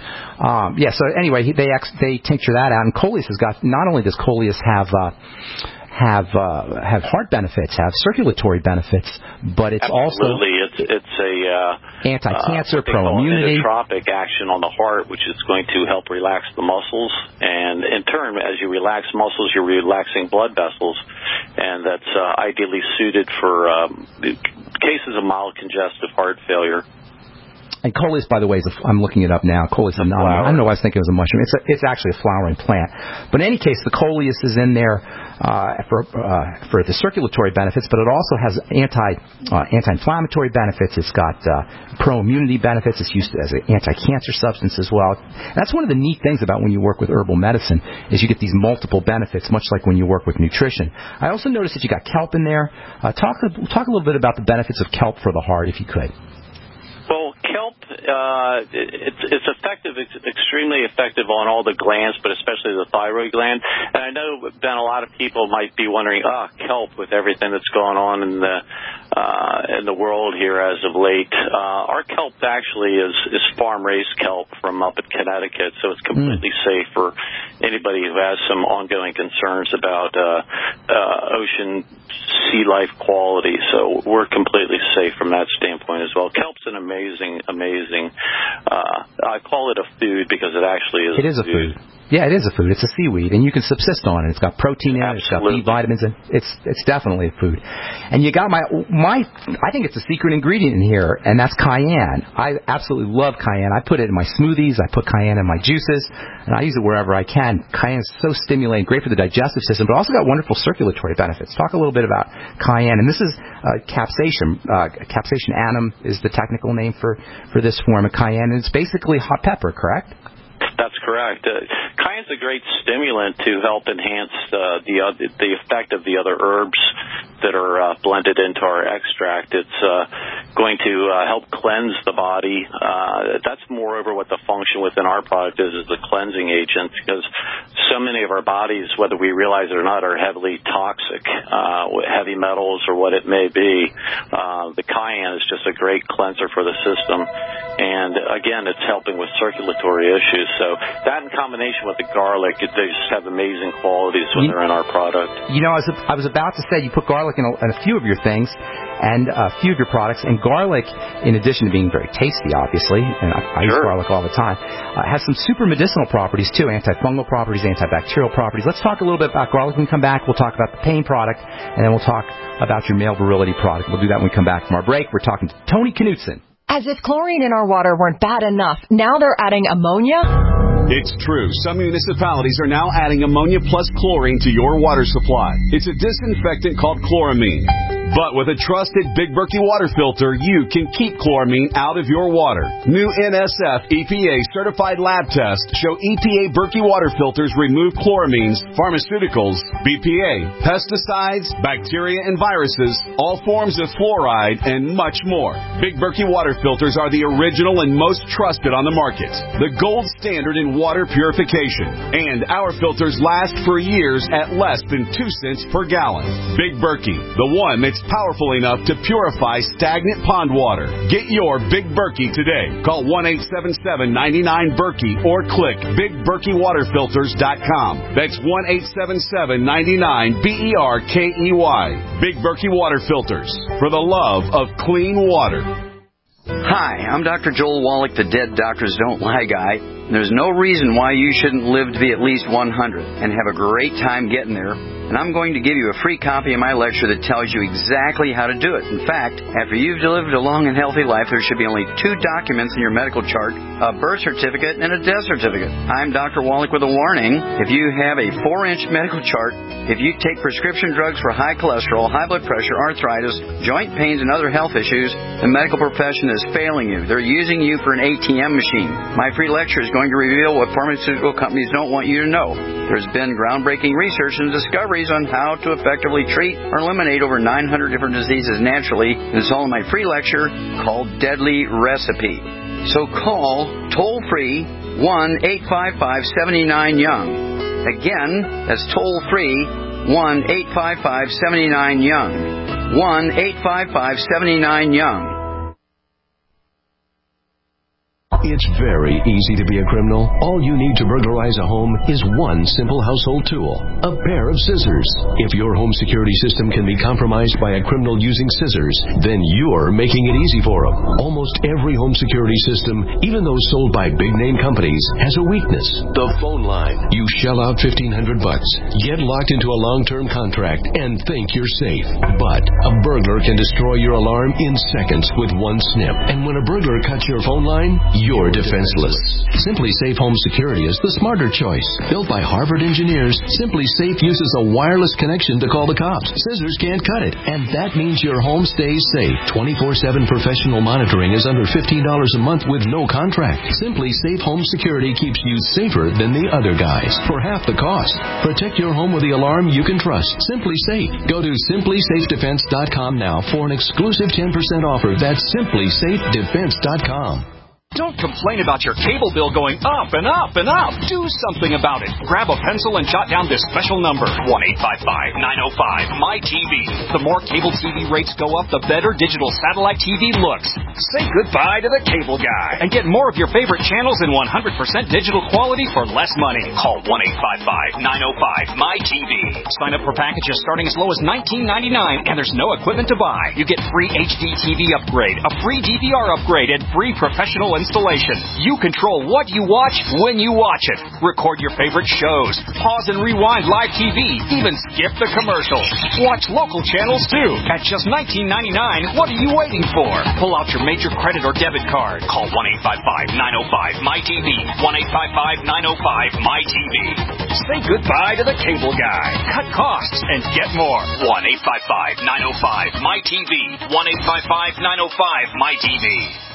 Um, yeah, so anyway, they ex- they tincture that out, and coleus has got, not only does coleus have uh, have uh, have heart benefits, have circulatory benefits, but it's Absolutely. also... It's it's a uh, anti-cancer, uh, pro-immunity, inotropic action on the heart, which is going to help relax the muscles, and in turn, as you relax muscles, you're relaxing blood vessels, and that's uh, ideally suited for um, cases of mild congestive heart failure. And coleus, by the way, is a, I'm looking it up now. Coleus annuum. I don't know why I was thinking it was a mushroom. It's a, it's actually a flowering plant. But in any case, the coleus is in there uh, for uh, for the circulatory benefits, but it also has anti uh, anti-inflammatory benefits. It's got uh, pro-immunity benefits. It's used as an anti-cancer substance as well. And that's one of the neat things about when you work with herbal medicine is you get these multiple benefits, much like when you work with nutrition. I also noticed that you got kelp in there. Uh, talk talk a little bit about the benefits of kelp for the heart, if you could. Well, kelp, uh, it's, it's effective, it's extremely effective on all the glands, but especially the thyroid gland. And I know, Ben, a lot of people might be wondering, ah, kelp with everything that's going on in the uh, in the world here as of late. Uh, our kelp actually is, is farm-raised kelp from up in Connecticut, so it's completely mm. safe for anybody who has some ongoing concerns about uh, uh, ocean sea life quality. So we're completely safe from that standpoint as well. Kelp's an amazing, amazing, uh, I call it a food because it actually is it is a food. food. Yeah, it is a food. It's a seaweed, and you can subsist on it. It's got protein in it. It's got B vitamins, and it's it's definitely a food. And you got my my. I think it's a secret ingredient in here, and that's cayenne. I absolutely love cayenne. I put it in my smoothies. I put cayenne in my juices, and I use it wherever I can. Cayenne is so stimulating, great for the digestive system, but also got wonderful circulatory benefits. Talk a little bit about cayenne, and this is uh, capsaicin. Uh, capsaicin annum is the technical name for for this form of cayenne, and it's basically hot pepper, correct? That's correct. Uh, cayenne's a great stimulant to help enhance uh, the uh, the effect of the other herbs that are uh, blended into our extract. It's uh, going to uh, help cleanse the body. Uh, that's moreover what the function within our product is, is the cleansing agent, because so many of our bodies, whether we realize it or not, are heavily toxic, uh, heavy metals or what it may be. Uh, the cayenne is just a great cleanser for the system. And again, it's helping with circulatory issues. So that in combination with the garlic, it, they just have amazing qualities when you, they're in our product. You know, I was, I was about to say you put garlic in a, in a few of your things and a few of your products. And garlic, in addition to being very tasty, obviously, and I, I sure. use garlic all the time, uh, has some super medicinal properties, too, antifungal properties, antibacterial properties. Let's talk a little bit about garlic when we come back. We'll talk about the pain product, and then we'll talk about your male virility product. We'll do that when we come back from our break. We're talking to Tony Knutson. As if chlorine in our water weren't bad enough, now they're adding ammonia? It's true. Some municipalities are now adding ammonia plus chlorine to your water supply. It's a disinfectant called chloramine. But with a trusted Big Berkey water filter, you can keep chloramine out of your water. New N S F E P A certified lab tests show E P A Berkey water filters remove chloramines, pharmaceuticals, B P A, pesticides, bacteria and viruses, all forms of fluoride, and much more. Big Berkey water filters are the original and most trusted on the market. The gold standard in water purification. And our filters last for years at less than two cents per gallon. Big Berkey, the one that's powerful enough to purify stagnant pond water. Get your Big Berkey today. Call one eight seven seven, nine nine, Berkey or click big berkey water filters dot com. That's one eight seven seven, nine nine, B E R K E Y. Big Berkey Water Filters, for the love of clean water. Hi, I'm Doctor Joel Wallach, the Dead Doctors Don't Lie guy. There's no reason why you shouldn't live to be at least one hundred and have a great time getting there. And I'm going to give you a free copy of my lecture that tells you exactly how to do it. In fact, after you've lived a long and healthy life, there should be only two documents in your medical chart, a birth certificate and a death certificate. I'm Doctor Wallach with a warning. If you have a four-inch medical chart, if you take prescription drugs for high cholesterol, high blood pressure, arthritis, joint pains, and other health issues, the medical profession is failing you. They're using you for an A T M machine. My free lecture is going to reveal what pharmaceutical companies don't want you to know. There's been groundbreaking research and discoveries on how to effectively treat or eliminate over nine hundred different diseases naturally. It's all in my free lecture called Deadly Recipe. So call toll-free one eight five five, seven nine, young. Again, that's toll-free one eight five five, seven nine, young. one eight five five, seven nine, young. It's very easy to be a criminal. All you need to burglarize a home is one simple household tool, a pair of scissors. If your home security system can be compromised by a criminal using scissors, then you're making it easy for them. Almost every home security system, even those sold by big-name companies, has a weakness: the phone line. You shell out fifteen hundred bucks, get locked into a long-term contract, and think you're safe. But a burglar can destroy your alarm in seconds with one snip. And when a burglar cuts your phone line, you're defenseless. Simply Safe Home Security is the smarter choice. Built by Harvard engineers, Simply Safe uses a wireless connection to call the cops. Scissors can't cut it, and that means your home stays safe. twenty-four seven professional monitoring is under fifteen dollars a month with no contract. Simply Safe Home Security keeps you safer than the other guys for half the cost. Protect your home with the alarm you can trust. Simply Safe. Go to simply safe defense dot com now for an exclusive ten percent offer. That's simply safe defense dot com. Don't complain about your cable bill going up and up and up. Do something about it. Grab a pencil and jot down this special number, one eight five five, nine oh five, M Y T V. The more cable T V rates go up, the better digital satellite T V looks. Say goodbye to the cable guy and get more of your favorite channels in one hundred percent digital quality for less money. Call one eight five five, nine oh five, M Y T V. Sign up for packages starting as low as nineteen ninety-nine, and there's no equipment to buy. You get free H D T V upgrade, a free D V R upgrade, and free professional installation. You control what you watch when you watch it. Record your favorite shows. Pause and rewind live T V. Even skip the commercials. Watch local channels too. At just nineteen ninety-nine, what are you waiting for? Pull out your major credit or debit card. Call one eight five five, nine oh five, M Y T V. one eight five five, nine oh five, M Y T V. Say goodbye to the cable guy. Cut costs and get more. one eight five five, nine oh five, M Y T V. one eight five five, nine oh five, M Y T V.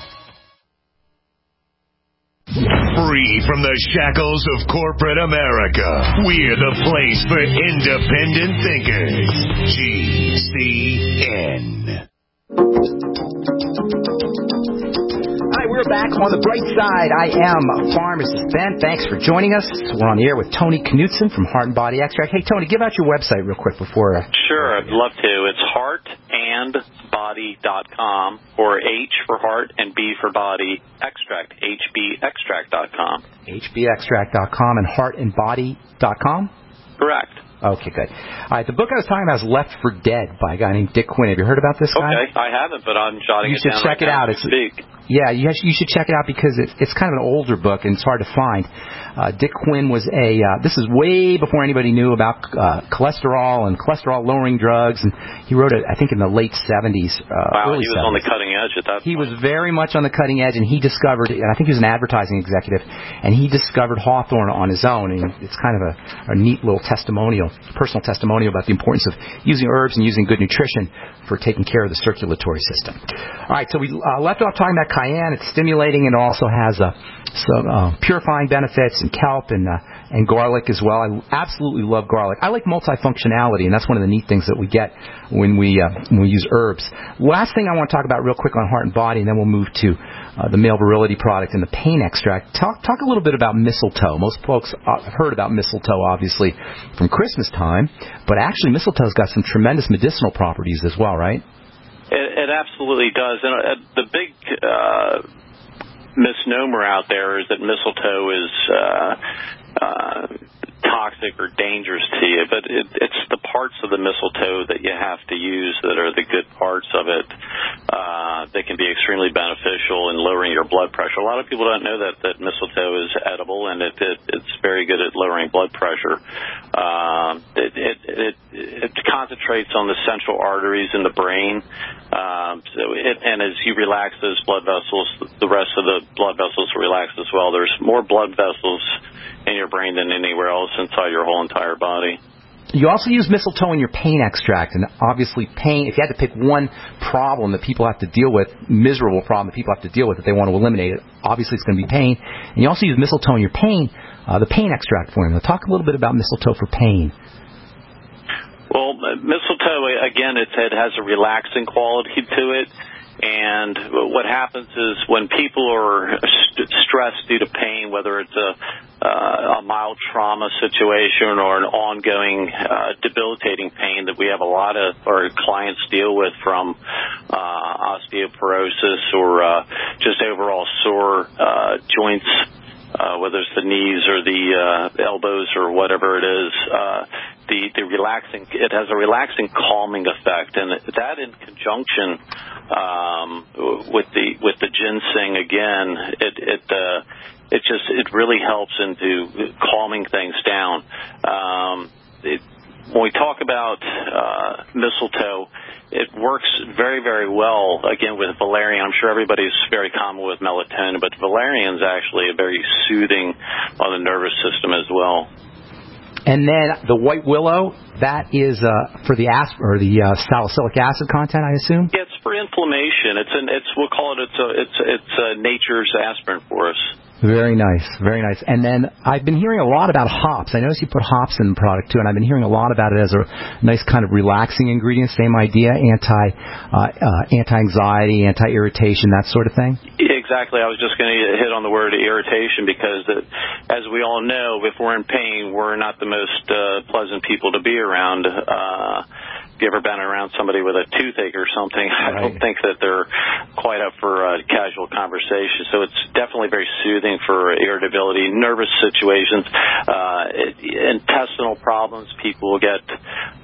Free from the shackles of corporate America, we're the place for independent thinkers. G C N. Hi, we're back on the bright side. I am Pharmacist Ben. Thanks for joining us. We're on the air with Tony Knutson from Heart and Body Extract. Hey, Tony, give out your website real quick before... Uh... Sure, I'd love to. It's heart and body dot com, or H for heart and B for body extract, H B extract dot com. H B extract dot com and heart and body dot com? Correct. Okay, good. All right, the book I was talking about is Left for Dead by a guy named Dick Quinn. Have you heard about this guy? Okay, I haven't, but I'm jotting you it down. You should check right it out. It's speak. Yeah, you, have, you should check it out because it's, it's kind of an older book and it's hard to find. Uh, Dick Quinn was a, uh, this is way before anybody knew about uh, cholesterol and cholesterol-lowering drugs, and he wrote it, I think, in the late seventies. Uh, wow, early he was seventies. On the cutting edge at that point. He was very much on the cutting edge, and he discovered, and I think he was an advertising executive, and he discovered Hawthorne on his own, and it's kind of a, a neat little testimonial, personal testimonial about the importance of using herbs and using good nutrition for taking care of the circulatory system. All right, so we uh, left off talking about cayenne. It's stimulating, and it also has uh, some uh, purifying benefits, and kelp, and uh, and garlic as well. I absolutely love garlic. I like multifunctionality, and that's one of the neat things that we get when we uh, when we use herbs. Last thing I want to talk about real quick on Heart and Body, and then we'll move to uh, the male virility product and the pain extract. Talk talk a little bit about mistletoe. Most folks have heard about mistletoe, obviously, from Christmas time, but actually mistletoe's got some tremendous medicinal properties as well, right? It, it absolutely does. And uh, the big uh, misnomer out there is that mistletoe is uh, uh, toxic or dangerous to you, but it, it's the parts of the mistletoe that you have to use that are the good parts of it uh, that can be extremely beneficial in lowering your blood pressure. A lot of people don't know that, that mistletoe is edible, and it, it, it's very good at lowering blood pressure. Uh, it, it, it, it concentrates on the central arteries in the brain, um, so it, and as you relax those blood vessels, the rest of the blood vessels will relax as well. There's more blood vessels in your brain than anywhere else inside your whole entire body. You also use mistletoe in your pain extract, and obviously pain, if you had to pick one problem that people have to deal with, miserable problem that people have to deal with that they want to eliminate it, obviously it's going to be pain. And you also use mistletoe in your pain, uh, the pain extract formula. Talk a little bit about mistletoe for pain. Well, mistletoe, again, it's, it has a relaxing quality to it. And what happens is when people are st- stressed due to pain, whether it's a, uh, a mild trauma situation or an ongoing uh, debilitating pain that we have a lot of our clients deal with, from uh, osteoporosis or uh, just overall sore uh, joints, uh, whether it's the knees or the uh, elbows or whatever it is, uh, the, the relaxing, it has a relaxing, calming effect. And that in conjunction um, with the with the ginseng, again, it it uh, it just it really helps into calming things down. Um, it, when we talk about uh, mistletoe, it works very, very well, again, with valerian. I'm sure everybody's very common with melatonin, but valerian is actually a very soothing on the nervous system as well. And then the white willow, that is uh, for the asp- or the uh, salicylic acid content, I assume? Yeah, it's for inflammation. It's an it's we'll call it it's a, it's it's a nature's aspirin for us. Very nice, very nice. And then I've been hearing a lot about hops. I noticed you put hops in the product too, and I've been hearing a lot about it as a nice kind of relaxing ingredient. Same idea, anti uh, uh, anti-anxiety, anti-irritation, that sort of thing. Exactly. I was just going to hit on the word irritation because, it, as we all know, if we're in pain, we're not the most uh, pleasant people to be around. Uh, if you ever been around somebody with a toothache or something, right. I don't think that they're quite up for a casual conversation. So it's definitely very soothing for irritability, nervous situations, uh, intestinal problems. People will get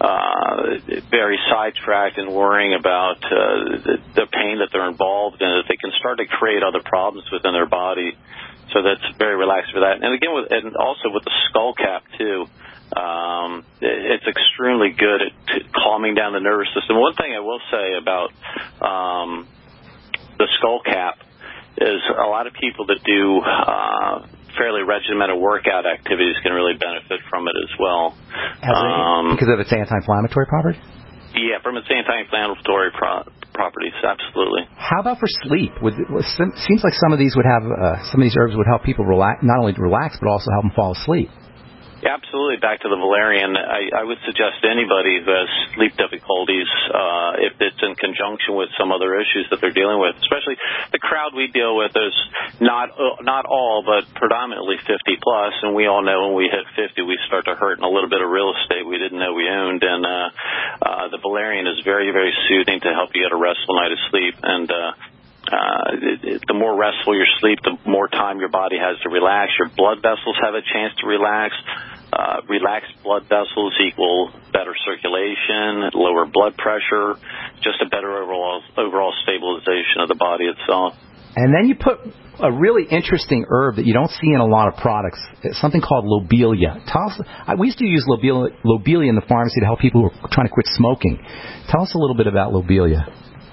uh, very sidetracked in worrying about uh, the, the pain that they're involved in. That they can start to create other problems within their body. So that's very relaxing for that. And again, with, and also with the skull cap too. Um, it's extremely good at t- calming down the nervous system. One thing I will say about um, the skull cap is a lot of people that do uh, fairly regimented workout activities can really benefit from it as well. Um, because of its anti-inflammatory properties? Yeah, from its anti-inflammatory pro- properties, absolutely. How about for sleep? Would, it seems like some of these would have uh, some of these herbs would help people relax, not only relax but also help them fall asleep. Yeah, absolutely. Back to the valerian, I, I would suggest anybody who has sleep difficulties, uh, if it's in conjunction with some other issues that they're dealing with, especially the crowd we deal with is not uh, not all, but predominantly fifty plus, and we all know when we hit fifty, we start to hurt in a little bit of real estate we didn't know we owned, and uh, uh, the valerian is very, very soothing to help you get a restful night of sleep, and uh, Uh, it, it, the more restful your sleep, the more time your body has to relax. Your blood vessels have a chance to relax. Uh, relaxed blood vessels equal better circulation, lower blood pressure, just a better overall overall stabilization of the body itself. And then you put a really interesting herb that you don't see in a lot of products. It's something called lobelia. Tell us, we used to use lobelia, lobelia in the pharmacy to help people who are trying to quit smoking. Tell us a little bit about lobelia.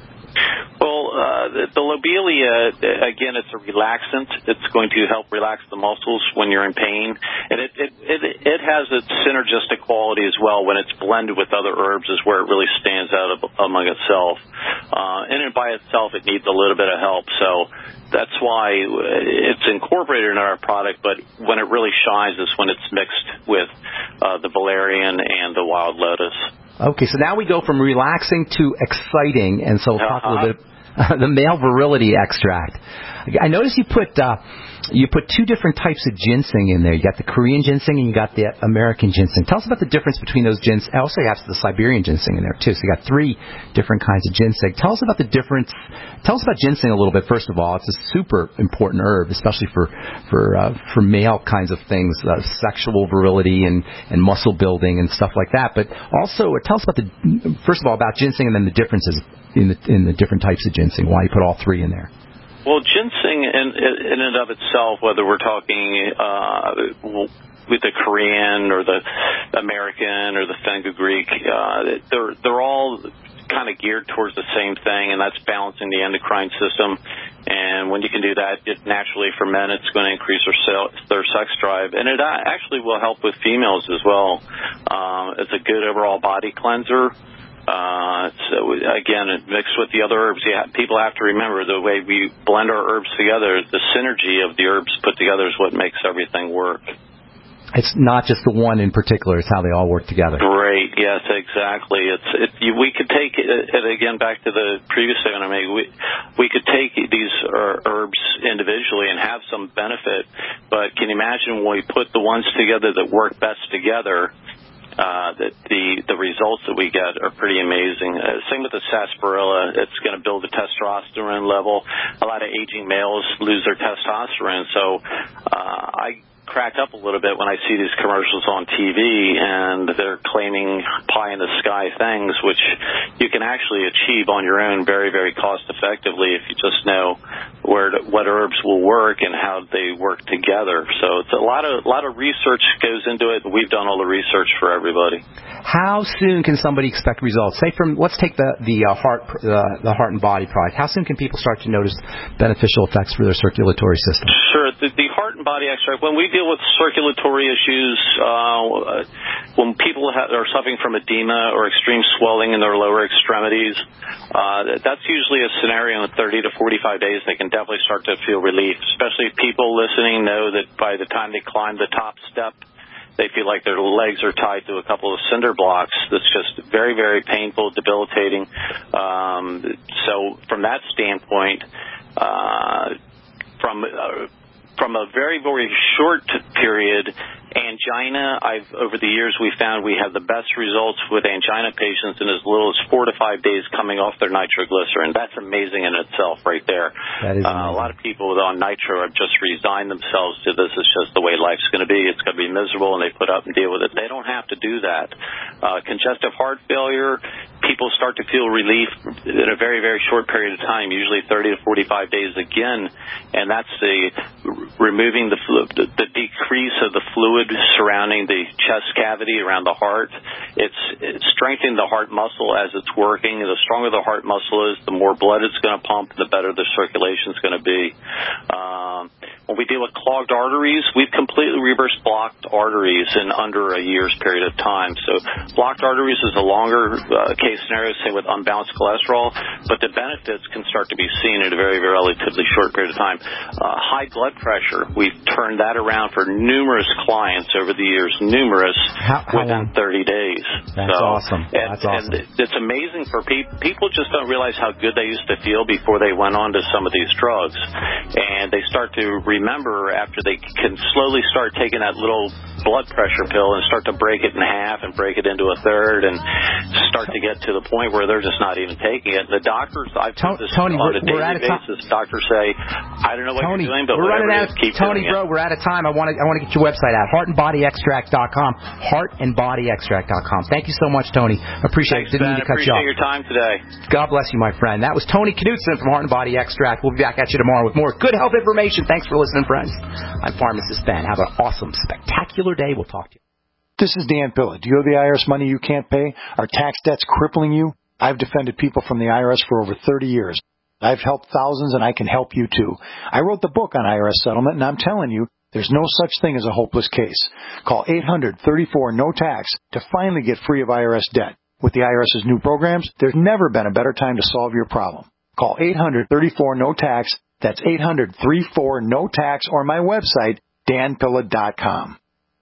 Well, uh, the, the lobelia, again, it's a relaxant. It's going to help relax the muscles when you're in pain. And it, it, it, it has its synergistic quality as well. When it's blended with other herbs is where it really stands out among itself. Uh, and by itself, it needs a little bit of help. So that's why it's incorporated in our product, but when it really shines is when it's mixed with uh, the valerian and the wild lotus. Okay, so now we go from relaxing to exciting, and so we'll talk uh-huh. a little bit about the male virility extract. I noticed you put uh, you put two different types of ginseng in there. You got the Korean ginseng and you got the American ginseng. Tell us about the difference between those ginseng. Also, you have the Siberian ginseng in there too. So you got three different kinds of ginseng. Tell us about the difference. Tell us about ginseng a little bit. First of all, it's a super important herb, especially for for uh, for male kinds of things, uh, sexual virility and and muscle building and stuff like that. But also, uh, tell us about the first of all about ginseng and then the differences in the in the different types of ginseng. Why you put all three in there? Well, ginseng in, in and of itself, whether we're talking uh, with the Korean or the American or the fenugreek, uh, they're they're all kind of geared towards the same thing, and that's balancing the endocrine system. And when you can do that, it naturally for men, it's going to increase their, cell, their sex drive, and it actually will help with females as well. Um, it's a good overall body cleanser. Uh, so again, mixed with the other herbs, yeah, people have to remember the way we blend our herbs together, the synergy of the herbs put together is what makes everything work. It's not just the one in particular. It's how they all work together. Great. Yes, exactly. It's it, you, we could take it, it again back to the previous statement I made. We we could take these herbs individually and have some benefit, but can you imagine when we put the ones together that work best together? Uh, that the the results that we get are pretty amazing. Uh, same with the sarsaparilla. It's going to build the testosterone level. A lot of aging males lose their testosterone, so uh, I crack up a little bit when I see these commercials on T V and they're claiming pie-in-the-sky things, which you can actually achieve on your own very, very cost-effectively if you just know where to, what herbs will work and how they work together. So it's a lot of a lot of research goes into it. We've done all the research for everybody. How soon can somebody expect results? Say from let's take the the uh, heart uh, the heart and body product. How soon can people start to notice beneficial effects for their circulatory system? Sure. The, the heart and body extract. When we deal with circulatory issues, uh, when people ha- are suffering from edema or extreme swelling in their lower extremities, uh, that's usually a scenario in thirty to forty-five days. They can definitely start to feel relief. Especially people listening know that by the time they climb the top step, they feel like their legs are tied to a couple of cinder blocks. That's just very, very painful, debilitating. Um, so from that standpoint, uh, from uh, from a very, very short period, angina, I've over the years we found we have the best results with angina patients in as little as four to five days coming off their nitroglycerin. That's amazing in itself right there. That is uh, a lot of people on nitro have just resigned themselves to this is just the way life's going to be. It's going to be miserable, and they put up and deal with it. They don't have to do that. Uh, congestive heart failure, people start to feel relief in a very, very short period of time, usually thirty to forty-five days again, and that's the removing the, the, the decrease of the fluid surrounding the chest cavity around the heart. It's, it's strengthening the heart muscle as it's working. The stronger the heart muscle is, the more blood it's going to pump, the better the circulation is going to be. Um, when we deal with clogged arteries, we've completely reversed blocked arteries in under a year's period of time. So blocked arteries is a longer uh, case scenario, same with unbalanced cholesterol, but the benefits can start to be seen in a very, very relatively short period of time. Uh, high blood pressure, we've turned that around for numerous clients over the years, numerous, how, how within long? thirty days. That's so, awesome. And, That's awesome. And it's amazing for people. People just don't realize how good they used to feel before they went on to some of these drugs. And they start to remember after they can slowly start taking that little blood pressure pill and start to break it in half and break it into a third and start to get to the point where they're just not even taking it. The doctors, I've done this Tony, on a we're, we're daily basis. Doctors say, I don't know what Tony, you're doing, but we're whatever running it out is, keep Tony, doing bro, it. we're out of time. I want to I want to get your website out, heart and body extract dot com, heart and body extract dot com. Thank you so much, Tony. Appreciate Thanks, it. Didn't Ben. mean to cut you Appreciate off. your time today. God bless you, my friend. That was Tony Knudsen from Heart and Body Extract. We'll be back at you tomorrow with more good health information. Thanks for listening, friends. I'm Pharmacist Ben. Have an awesome, spectacular day. We'll talk to you. This is Dan Pilla. Do you owe the I R S money you can't pay? Are tax debts crippling you? I've defended people from the I R S for over thirty years. I've helped thousands, and I can help you, too. I wrote the book on I R S settlement, and I'm telling you, there's no such thing as a hopeless case. Call eight hundred, thirty-four, no tax to finally get free of I R S debt. With the IRS's new programs, there's never been a better time to solve your problem. Call eight hundred, thirty-four, no tax. That's eight hundred, thirty-four, no tax, or my website, dan pilla dot com.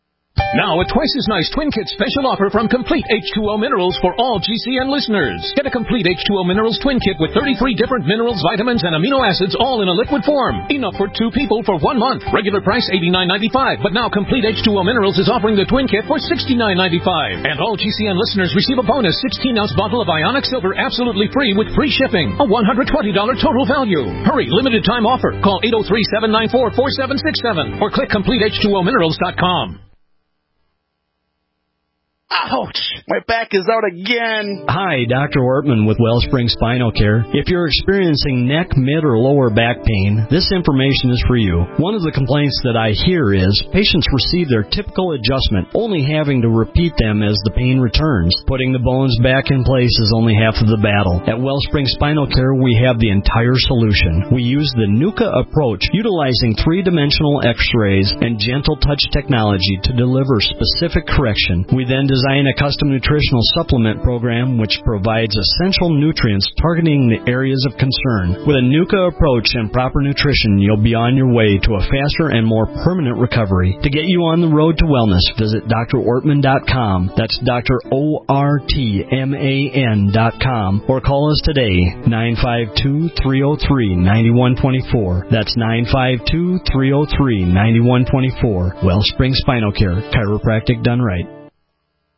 Now, a twice as nice Twin Kit special offer from Complete H two O Minerals for all G C N listeners. Get a Complete H two O Minerals Twin Kit with thirty-three different minerals, vitamins, and amino acids all in a liquid form. Enough for two people for one month. Regular price eighty-nine ninety-five, but now Complete H two O Minerals is offering the Twin Kit for sixty-nine ninety-five. And all G C N listeners receive a bonus sixteen ounce bottle of Ionic Silver absolutely free with free shipping. A one hundred twenty dollars total value. Hurry, limited time offer. Call eight oh three, seven nine four, four seven six seven or click complete h two o minerals dot com. Ouch! My back is out again. Hi, Doctor Ortman with Wellspring Spinal Care. If you're experiencing neck, mid, or lower back pain, this information is for you. One of the complaints that I hear is patients receive their typical adjustment, only having to repeat them as the pain returns. Putting the bones back in place is only half of the battle. At Wellspring Spinal Care, we have the entire solution. We use the NUCA approach, utilizing three-dimensional x-rays and gentle touch technology to deliver specific correction. We then design Combine a custom nutritional supplement program which provides essential nutrients targeting the areas of concern. With a NUCA approach and proper nutrition, you'll be on your way to a faster and more permanent recovery. To get you on the road to wellness, visit D R ortman dot com. That's D R O R T M A N dot com. Or call us today, nine five two, three oh three, nine one two four. That's nine five two, three oh three, nine one two four. Wellspring Spinal Care, chiropractic done right.